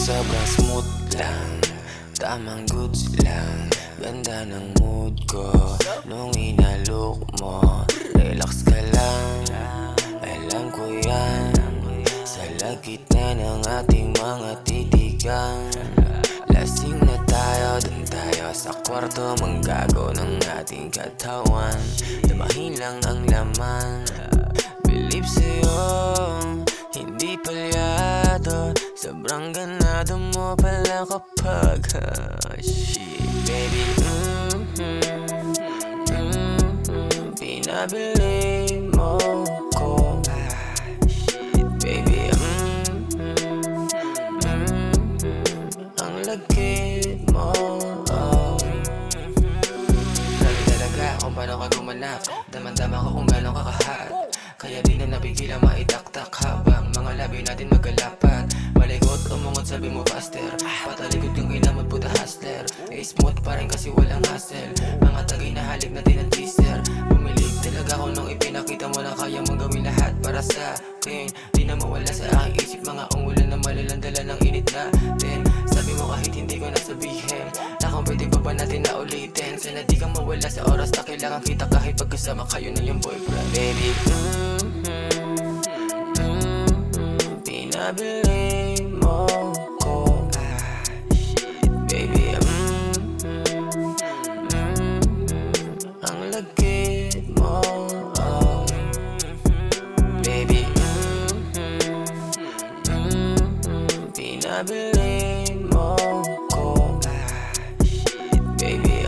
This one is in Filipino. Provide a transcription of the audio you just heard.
sobrang smooth lang, tamang goods lang. Ganda ng mood ko nung inalok mo. Relax ka lang, alam ko yan. Sa lagit na ng ating mga titigan. Lasing na tayo, dun tayo sa kwarto, manggago ng ating katawan. Damahin lang ang laman. Believe sa'yo, hindi palyado. Sobrang ganado mo pala kapag shit, baby, pinabili mo ko. Shit, baby, ang lagkit mo. Grabe talaga kung paano ka gumanap. Damang-dama ko kung gano'n ka kahat. Kaya di na napigilan maitaktak habang mga labi natin magkalapat. Malikot, umungot, sabi mo faster. Patalikod yung inamot, puta hustler. Smooth pa rin kasi walang hassle. Mga tagay na halik natin ang teaser. Bumilig talaga ako nung ipinakita mo na kaya mong gawin lahat para sa akin. Di na mawala sa aking isip mga ungulan na malalandala ng init natin. Sabi mo kahit hindi ko nasabihin na kung pwede pa ba natin na ulitin. Sana di ka mawala sa oras na kailangan kita kahit pagkasama kayo na yung boyfriend. Baby, pinabili mo ko. Shit, baby, ang lagkit mo. Baby, pinabili mo ko. Shit, baby,